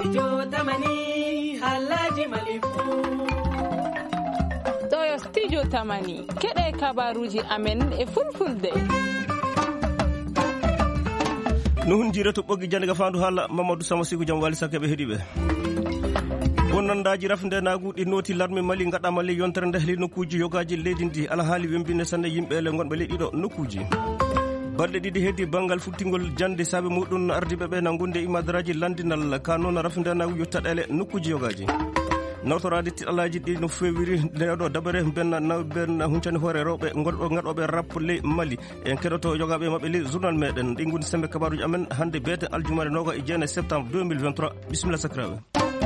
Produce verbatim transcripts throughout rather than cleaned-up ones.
studio tamani halaji malifu to studio tamani kede kabaruji amen e fulfulde nuhun jirato boggi jande ga fandu hala Mamadou Samasigo jam wali sakabe hedibe wonnandaji rafde naguudi noti larme mali ngada mali yontere ndehli nokkuji yogaji leydindi ala haali wembine sanne yimbe le gonbe leydido nokkuji balde didi heddi bangal futtingol jande sabe mudun ardibe be nangunde imadaraji landinal kanon rafde nagu yottadele nokkuji yogaji nawtorade tialaji di no fewiri dedo dabare benna naw ben huncani hore rewbe goldo ngadobe rappele mali en kedoto jogabe mabbe le journal meden dingude sembe kabaruji amen hande bete aljumare noga e jeune septembre deux mille vingt-trois bismillah sakrawe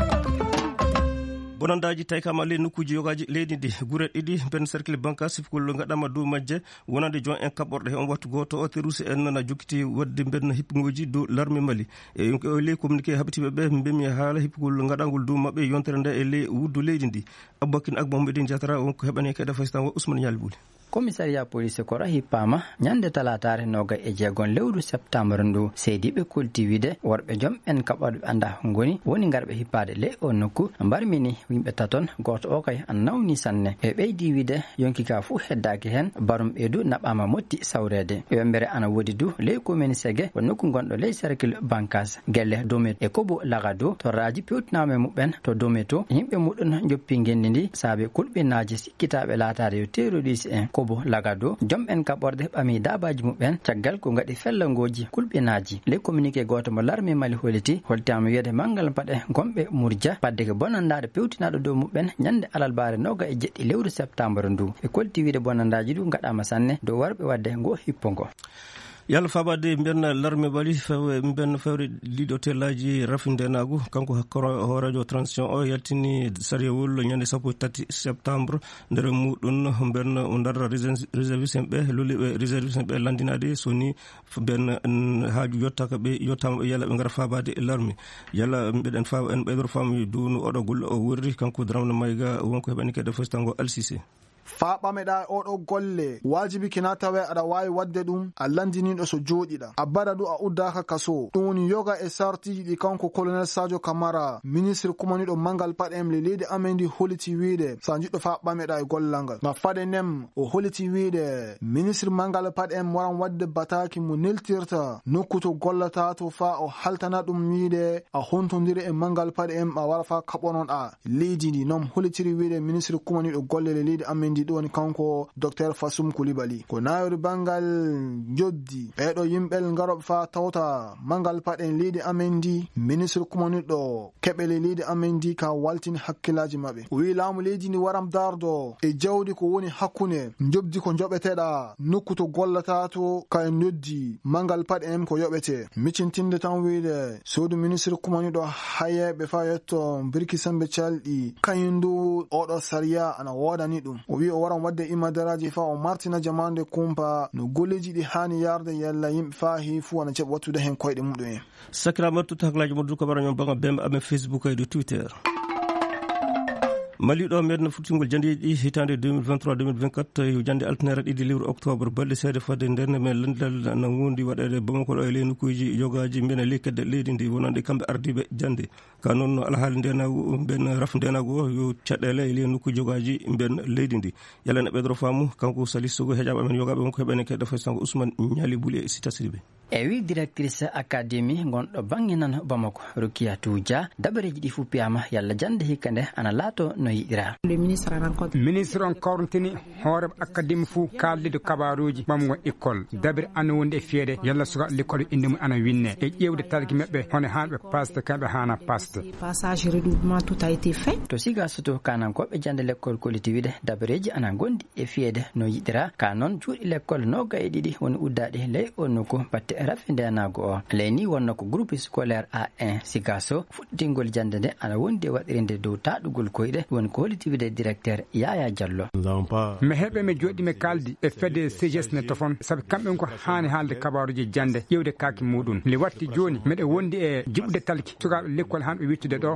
bonandaji tay kam ale nokkuji yogaji leydidi gure didi ben cercle banca sifkul ngadama do majje wonande jon en kaborde on wattu goto o terus en na jukiti wadde ben hipngoji do l'armée mali e o le communiqué habitibe be mbemi hala hipkul ngadangul do mabbe yontere nde e le wuddu leydidi abbakin ak bombedin jatara on ko hebane keda fastan Ousmane Yalbouli commissariat police ko rahi pama nyande talatare noga e jegon lewru septembre ndu seydibe kultivide worbe jom en kabadu anda ngoni woni ngarbe hippade le on nokku barmini wimbe taton goto o kay an nawni sanne e beydi wide yonki ka fu heddaaki hen barum edu nabama motti sawrede e mbere ana wodi du le commune sege won nokku gondo le cercle bankas gelle domet e kobo lagado to raji pewtname muben to dometo yimbe mudun joppi ngendi sabe kulbe naji sikkitabe latare yo terroriste en kobo lagado jom en kaborde bami dabaji muben tiagal ko ngadi fellangoji kulbenaji le communiqué goto mo l'armée mali holiti holtama yede mangal pade gombe murja padde ke bonandade pewtinado do muben nyande alal bare noga e jeddi lewru septembre ndu e kolti wiide bonandaji du ngadama sanne do warbe wadde go hippongo yalla fabade mbenna l'armée bali fawe mbenna fawre lidotelaji rafinde nagu kanko hakkoro horajo transition o yaltini sariyewul nyande sappo tati septembre ndere mudun mbenna ndar réserviste be loli réserviste be landinade soni ben haaju yottaka be yottama yalla be ngara fabade l'armée yalla beden fa en bedor fami dunu odo gol o wurri kanko dramna mayga wonko hebani ke defostango alcissé faɓa meɗa oɗo golle wajibi kina tawe aɗa wawi wadde ɗum a landiniɗo so joɗiɗa a bara ɗu a uddaka kaso ɗum woni yoga e sartiji ɗi kanko colonel Sadio Camara ministre kumaniɗo mangal paɗem le leydi amen ndi holiti wiide sa jiɗɗo faɓa meɗa e gollal ngal ma fade nem o holiti wiide ministre mangal paɗem waran wadde bataki mo neltirta nokku to gollata to fa o haltana ɗum wiide a hontodiri e mangal paɗem a wara fa kaɓonon a leydi ndi non holitiri wiide ministre kumaniɗo golle le leydi amen ndi ɗon kanko docteur Fassoum Coulibaly ko nayori bangal joddi ɓeɗo yimɓel ngaroɓe fa tawta mangal paɗen leydi amen ndi ministre kumaniɗo keɓele leydi amen ndi ka waltini hakkillaji maɓɓe o wi laamu leydi ndi waram dardo e jawdi ko woni hakkunde jobdi ko joɓeteɗa nokku to gollata to ka en noddi mangal paɗen ko yoɓete micintinde tan wiide sodu ministre kumaniɗo hayeɓe fa yetto birki sembe calɗi kayindu oɗo sariya ana wodani ɗum o wi o waran wadde imadaraji fa o martina jamande kumpa no golleji ɗi hani yarde yalla yimɓe fahi fu ana jaɓa wattude hen koyɗe muɗum en sakiramartu taklaji mo duka bara ñon banga bembe amen Facebook e de Twitter mali do medna futingol jandi di hitande deux mille vingt-trois deux mille vingt-quatre yo jandi alternere didi lewru octobre balde sede fade nderne men landal na ngundi wadede bamako e lenu kuji yogaji mena lekede leydi ndi wonande kambe ardibe jande ka non alhaali ndena ben raf ndena go yo cadele e lenu kuji yogaji ben leydi ndi yalla ne bedro famu kanko salisogo hejaba men yogabe wonko hebene ke dafa sango Ousmane Yalbouli e sitasribe e wi directrice académie gondo banginan Bamako Rukia Touja dabareji di fu piyama yalla jande hikande ana lato no yidira le ministre rencontre ministre on korntini hore académie fu kalde de kabaruji bamgo école dabir ana wonde e fiede yalla suka l'école inde mu ana winne e ƴewde talki mabbe hono hanbe paste kambe hana paste passage redoublement tout a été fait to siga soto kanan ko be jande l'école collectivité dabareji ana gondi e fiede no yidira kanon juudi l'école no gay didi woni uddade le onoko batte rafinde anago o leni wonno ko groupe scolaire A un Sigaso fuddingol jande de ana wonde wadirinde dow taadugol koyde won ko holitiwide directeur Yaya Diallo me hebe me jodi me kaldi e fede C G S ne tofon sabe kambe ko hani halde kabaruji jande yewde kaki mudun li watti joni mede wondi e jibde talki tuga l'école han be wittude do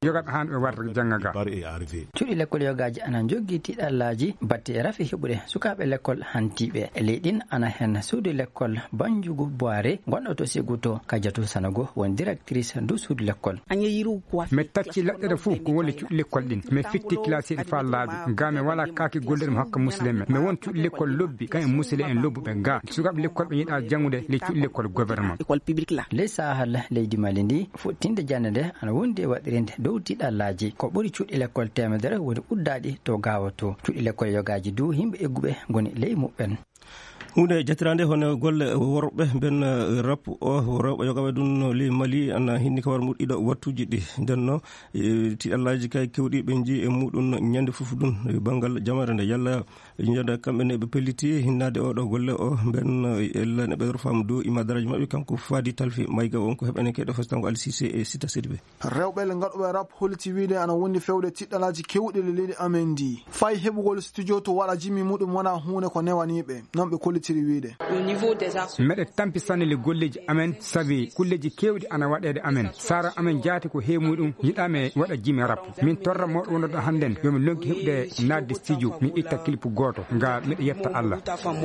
yogaɓe han ɓe warta jangaga cuuɗi l'école yogaji ana jogui tiɗallaji batte rafi heɓude sukaɓe l'école hantiɓe e leyɗin ana hen suudu l'école banjugu boire gonɗo to sigu to kadiatou sanogo won directrice du suudu l'école mi tacci leɗɗere fou ko woni cuuɗi l'école ɗin mi fitti classe ɗi fa laaɓi ga mi wala kaki golle ɗum hakka musidɗen mi won cuuɗi l'école lobbi kañum musidɗe en lobbuɓe ga sukaɓe l'école ɓe yiiɗa janggude le cuuɗi l'école gouvernement ley sahal leydi mali ndi fuɗɗinde jande nde ana wondi e waɗirinde dow tiɗallaji ko ɓuuri cuuɗi l'école temedere woni uddaɗi to gawato cuuɗi l'école yogaji du yimɓe egguɓe goni ley muɓɓen hunde jatirande hono golle worɓe ben rap o rewɓe yogaɓe ɗum li mali ana hinni kawar muɗɗiɗo wattuji ɗi nden no tiɗallaji kay kewɗi ɓe jii e muɗum ñande foof ɗum banggal jamare nde yalla jada kamɓe ne ɓe pelliti hinnade oɗo golle o ben ella ne ɓeɗor faamu dow imadaraji mabɓe kanko Fadi Talfi Mayga wonko heɓene keɗo festango Ali Cissé e Sita Sidibé rewɓe le gaɗuɓe rap holti wiide ana wondi fewde tiɗɗalaji kewɗi le leydi amen ndi fay heɓugol studio to waɗa jimmi muɗum wona hunde ko newaniɓe non ɓe kollitiri wiide meɗe tampi sanne le golleji amen saabi kulleji kewɗi ana waɗede amen sara amen jaati ko heemuɗum yiɗame waɗa jimi rap min torra moɗo wonɗo hannden yomi lonki heɓde nadde studio mi itta clip goto nga miɗo yetta Allah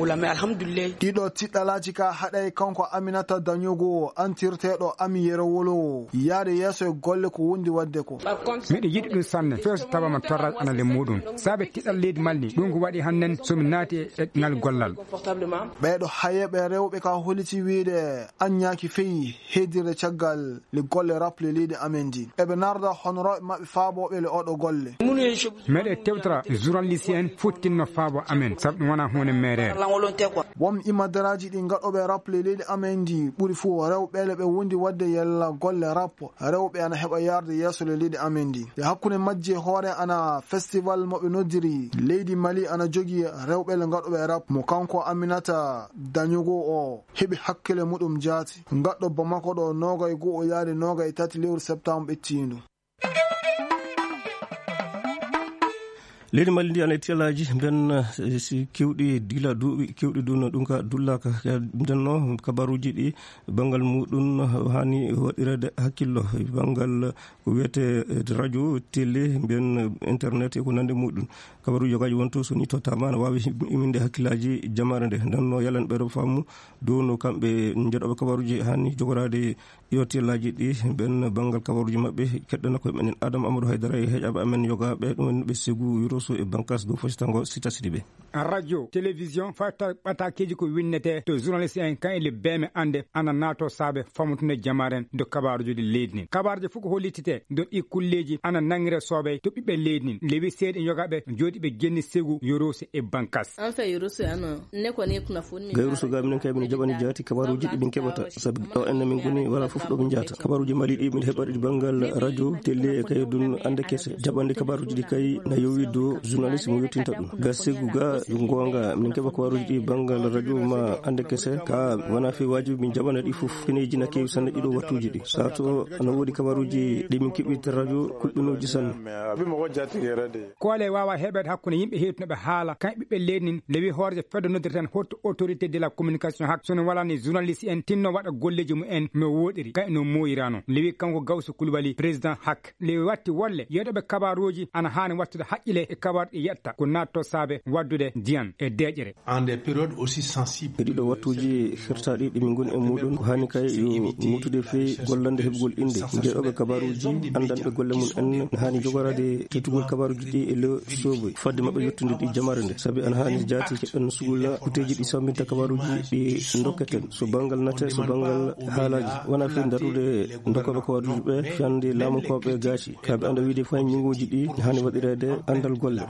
ɗiɗo tiɗɗalaji ka haɗay kanko Aminata Dañogo antirteɗo Ami Yerowolo yaade yeeso e golle ko wondi wadde ko miɗo yiɗi ɗum sanne fewso tawama torrade ana le muɗum saabe tiɗɗal leydi malni ɗum ko waɗi hannden somi naati e ngal gollal ɓeɗo hayeɓe rewɓe ka holiti wiide anñaki feyi heedirde caggal le golle rap le leydi amen ndi eɓe narda honoroɓe mabɓe faaboɓe le oɗo golle meɗe tewtara journaliste en futtinno faabo amen saabu ɗum wona hunde mere won imadaraji ɗi gaɗoɓe rap le leydi amen ndi ɓuuri fou rewɓele ɓe wondi wadde yella golle rap rewɓe ana heɓa yarde yeeso le leydi amen ndi e hakkude majji hoore ana festival moɓe noddiri leydi Mali ana jogui rewɓele gaɗoɓe rap mo kanko Aminata Dañogo o heɓi hakkille muɗum jaati gaɗɗo Bamako ɗo noga e go'o yaade noga e tati lewru septembre ɓettindu leydi Mali ndi ana tiɗallaji ben si kewɗi dila duuɓi kewɗi dun ɗum ka dullaka nden no kabaruji ɗi banggal muɗum hani waɗirede hakkillo banggal ko wiyete radio télé ben internet e ko nande muɗum kabaruji yogaji wonto so ni tottama ne wawi iminde hakkillaji jamare nde nden no yalan ɓeɗo faamu dow no kamɓe jeeɗoɓe kabaruji hani jogorade yo tiɗallaji ɗi ben banggal kabaruji mabɓe keɗɗana koye menen Adama Amadou Haydara e heeƴaɓe amen yogaɓe ɗum ɓe segu Rosso e bankas do fasitango Sita Sidibé radio télévision fata ɓatakeji ko winnete to journaliste en kan ele beme ande ana nato saabe famutude jamaren do kabaruji ɗi leydi nin kabaruji fof ko hollitite do ɗi kulleji ana nangire sooɓe to ɓiɓɓe leydi nin lewi seeɗa yogaɓe jooɗi ɓe genni segu Rosso e bankas gay Rosso ga minen kay min jaɓani jaati kabaruji ɗi min keɓata saabi ɗo enne min goni wala fof ɗo min jaata kabaruji Mali ɗi min heɓaɗi banggal radio télé e kay dun ande kese jaɓande kabaruji ɗi kay na yowi do journaliste mo yettinta ɗum ga segu ga gonga min keɓa kabaruji ɗi banggal radio ma ande kese ka wona fe wajibi min jaɓana ɗi fof keneji na kewi sanne ɗiɗo wattuji ɗi sato ana woodi kabaruji ɗi min keɓirta radio kulɓinoji sanne koole wawa heɓede hakkude yimɓe hettunoɓe haala kan ɓiɓɓe leydi nin lewi hoorje fedde noddirte tan haute autorité de la communication hak sono walani journaliste en tinno waɗa golleji mumen no woɗiri kay no moyirano lewi kanko Gawsu Coulibaly président hak lewi watti wolle yeɗoɓe kabaruji ana hani wattude haqqile e kabaru ɗi yetta ko natto saabe waddude diyan e deƴƴere en des périodes aussi sensibles e ɗiɗo wattuji hertaɗi ɗi min goni e muɗum ko hani kay yo mutude fewi gollande heɓugol inde jeeɗoɓe kabaruji andanɓe golle mum en hani jogorade tettugol kabaruji ɗi e le soboy fadde mabɓe yettude ɗi jamare nde saabi ana hani jaati keɓen sugulla kuteji ɗi saminta kabaruji ɗi dokketen so banggal nate so banggal haalaji wona fewi darude dokkoɓe kabaruji ɓe fiyande laamu koɓe gaci kaɓe anda wiide fay ñingoji ɗi hani waɗirede andal golle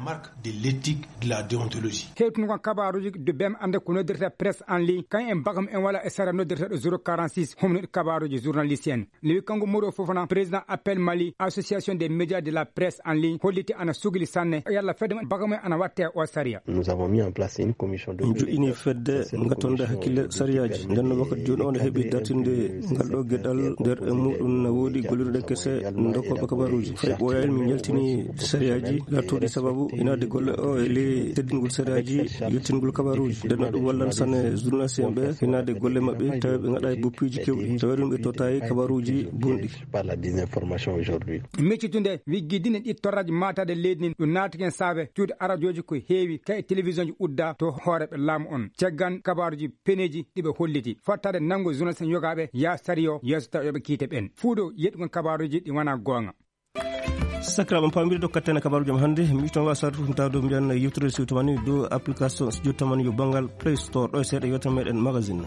hewtuno kon kabaruji de bem ande ko noddirta presse en ligne kan en bagam en wala e sara noddirta zéro quarante-six homnude kabaruji journaliste en lewi kanko Moro Fofana président appel Mali association des médias de la presse en ligne holliti ana sugli sanne yalla fedde bagam ana watte o saria nous avons mis en place une commission de joɗini fedde gatonde hakkille sariyaji ndenno wakkati joni on heeɓi dartinde ngal ɗo gueɗal nder e muɗum no woodi gollirde kese dokkoɓe kabaruji fay ɓoyani min jaltini sariyaji lattuɗi sababu sababu inaade golle o e ley teddingol séréaji yettingol kabaruji nden ɗum wallan sanne journaliste en ɓe inaade golle maɓɓe tawi ɓe gaɗa e boppuji kewɗi tawi ɗum ɓe tottayi kabaruji bonɗi meccitunde wiggidine ɗi torraji matade leydi nin ɗum naatiken saabe cuuɗe aradioji ko heewi kay télévision ji udda to hooreɓe laamu on caggan kabaruji peneji ɗiɓe holliti fottade nanggo journaliste en yogaɓe ya sario yeeso taw yoɓe kiite ɓen fuuɗo yeɗugon kabaruji ɗi wona gonga sakiraɓe pamiri dokkatene kabaru jam hannde mi ton wasade fof taw do mbiyan yewtere siwtamani dow application so jottamani yo banggal play store ɗo e seeɗa yewtere meɗen magazine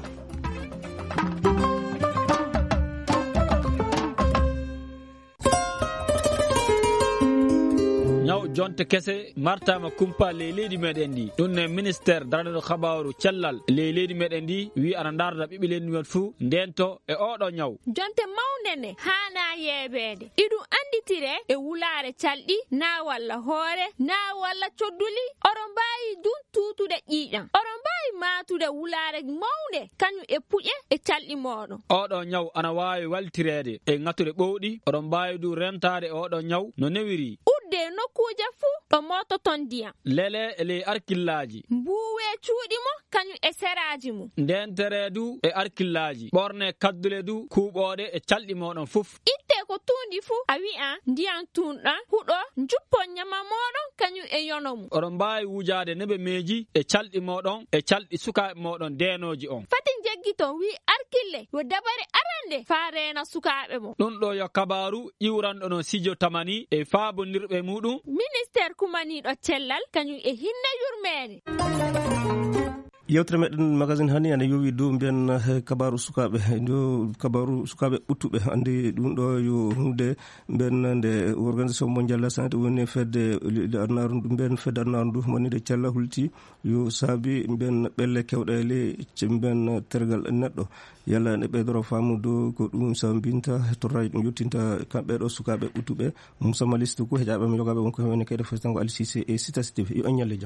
ñaw jonte kese martama kumpa ley leydi meɗen ndi ɗum ne ministére daraɗo habaru cellal ley leydi meɗen ndi wi ana darda ɓiɓɓe leydi men fuu ndento e oɗo ñaw jonte mawnene hana yeɓede iɗum anditire e wulare calɗi na walla hoore na walla codduli oɗon mbawi dun tutude ƴiƴam oɗon mbawi matude wulare mawde kañum e puƴe e calɗi moɗon oɗo ñaw ana wawi waltirede e ŋattude ɓowɗi oɗon mbawi du rentade e oɗo ñaw no newiri udde nokkuje fuu ɗo mototon ndiyam lele e ley arkillaji mbuwe cuuɗi mo kañum e seraji mum ndentere du e arkillaji ɓorne kaddule du kuuɓoɗe e calɗi moɗon fof itte ko tundi fuu a wi'a ndiyam tunɗan huɗo juppo ñama moɗon kañum e yono mum oɗon mbawi wujade neɓe meeji e calɗi moɗon e calɗi sukaɓe moɗon denoji on fati jeggiton wi arkille yo dabare arande fa rena sukaɓe mo ɗum ɗo yo kabaru iwranɗo no sidio tamani e faabondirɓe muɗum ministére kumaniɗo cellal kañum e hinne yurmede yewtere meɗen magazine hani ane yowi dow mbiyan kabaru sukaɓe do kabaru sukaɓe ɓuttuɓe andi ɗum ɗo yo hunde mbiyan nde organisation mondial de la santé woni fedde arnaru ɗum mbiyan fedde arnaru ndu wonide cella hulti yo saabi mbiyan ɓelle kewɗe e ley mbiyan tergal neɗɗo yalla ne ɓeydoro faamu dow ko ɗum sambinta torraji ɗum yettinta kamɓe ɗo sukaɓe ɓuttuɓe mousama liste ko heƴaɓe jogaɓe wonko woni kayde fesitango Ali Cissé e Sita Steve yo on ñalle jaam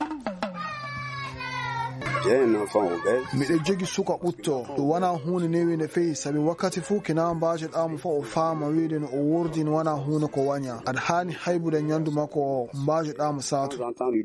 miɗe jogi suka ɓutto ɗum wona hunde newinde feyi sabi wakkati fuu kina mbajoɗamo fo o faama wiide no o wurdi no wona hunde ko waña aɗa hani haybude ñandu makko mbajoɗamo satu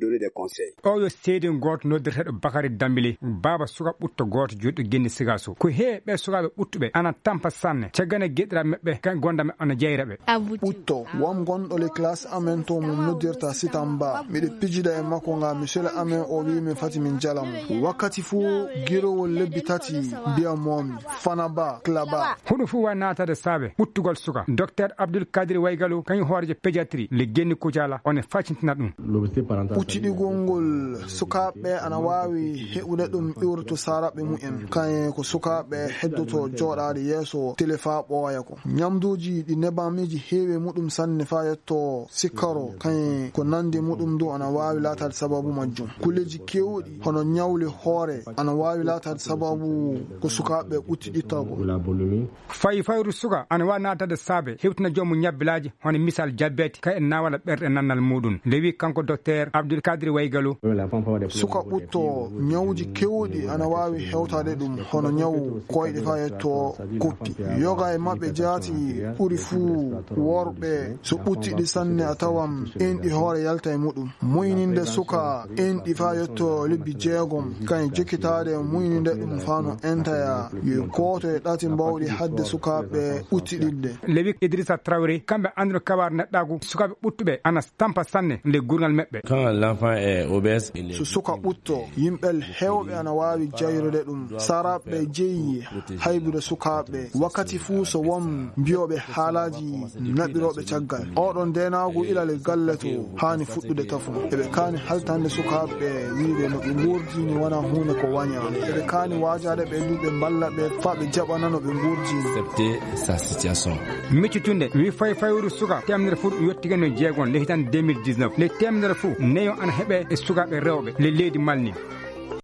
o yo seedi goto noddirteɗo Bakary Dambili baba suka ɓutto goto joɗɗo genni Sigaso ko heewi ɓe sukaɓe ɓuttuɓe ana tampa sanne caggane gueɗiraɓe maɓɓe kan gondaɓe ona jeyraɓe ɓutto wam gonɗo le classe amen to mum noddirta sitan ba miɗe pijida e makko nga monsieur le amen o wi min fati min jalamo wakkati fuu girowol lebbi tati mbiya momi fana ba klaba huɗo fuu wa natade saabe ɓuttugol suka docteur Abdoul Kadir Waygalu kañum hoorejo pédiatrie le genni Kujala one faccintina ɗum ɓucciɗigol ngol sukaɓe ana wawi heɓude ɗum iwrto saraɓe mumen kañe ko sukaɓe heddoto joɗade yeeso téléfa ɓooya ko ñamduji ɗi nebamiji heewi muɗum sanne fa yetto sikkaro kañe ko nandi muɗum du ana wawi latade sababu majjum kulleji kewɗi hono ñawle hoore ana wawi latade sababu ko sukaɓe ɓuttiɗittako fayi fayru suka ana wawi natade saabe hewtina joomum ñabbilaji hono misal diabete kay en nawala ɓerɗe nannal muɗum nde wi kanko docteur Abdoul Kadir Waygalu suka ɓutto ñawji kewɗi ana wawi hewtade ɗum hono ñaw koyɗe fa yetto koppi yoga e mabɓe jaati ɓuuri fuu worɓe so ɓuttiɗi sanne a tawan enɗi hoore yalta e muɗum muyninde suka enɗi fa yetto lebbi jeegom kañ jokkitade muyninde ɗum fano entaya yo goto e ɗati mbawɗi hadde sukaɓe ɓuttiɗidde lewi Idrissa Traoré kamɓe andino kabaru neɗɗagu sukaɓe ɓuttuɓe ana tampa sanne nde gurgal maɓɓe so suka ɓutto yimɓel hewɓe ana wawi jayrude ɗum saraɓe jeeyi haybude sukaɓe wakkati fuu so won mbiyoɓe haalaji naɓiroɓe caggal oɗon ndenagu ilale galle to hani fuɗɗude tafo eɓe kani haltande sukaɓe wiide no ɓe gurdini wona hunde ko waña eɓe kani wajade ɓe duɓe mballa ɓe fa ɓe jaɓana no ɓe gurdini miccitunde wi fay fayru suka temnere fuu ɗum yettigeno jeegon le hitan deux mille dix-neuf le temnere fuu neyo ana heeɓe e sukaɓe rewɓe le leydi Malni